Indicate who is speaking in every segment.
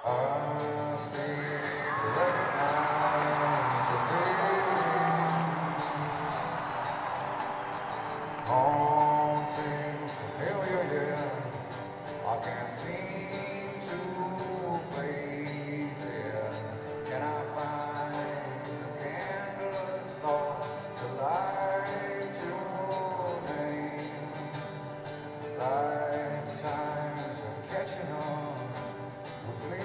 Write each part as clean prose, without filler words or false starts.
Speaker 1: I seem to recognize your face, haunting, familiar, yeah. I can't seem to place it. Can I find a candle of thought to light your name? Light the times are catching on with me.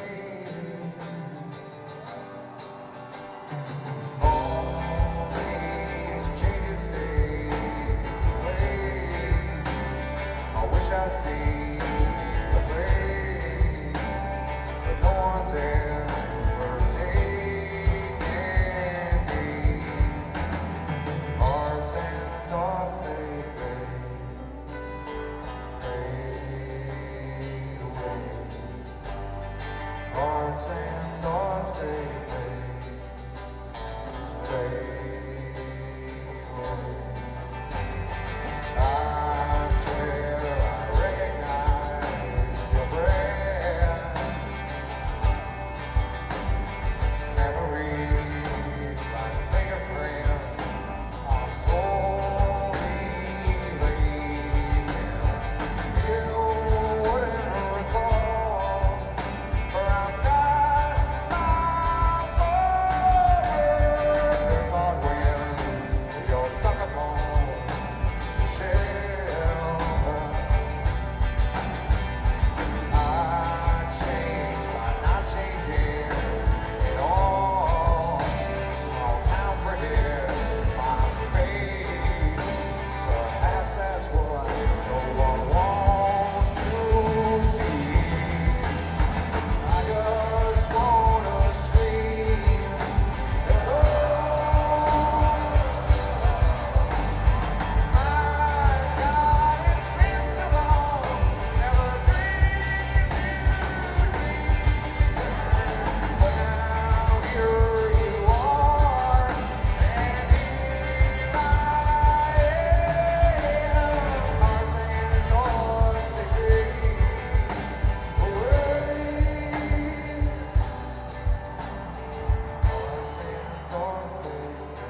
Speaker 1: All these changes take place. I wish I'd seen the place, but no one's ever taken me. Hearts and thoughts they fade away. Hearts and thoughts they fade away. I swear I recognize your breath. Memories like fingerprints are slowly erasing. You wouldn't recall, for I'm not my word. It's hard when you're stuck upon the shelf. I changed by not changing at all. Small town forgets my fate. Perhaps that's what no one wants to see. I just wanna scream hello. My God, it's been so long. Never dreamed you'd return, but now here you are, and here I am. Hearts and thoughts they fade away. Hearts and thoughts they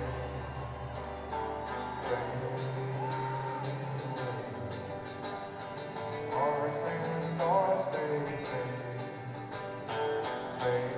Speaker 1: fade away. Hearts and thoughts they fade away.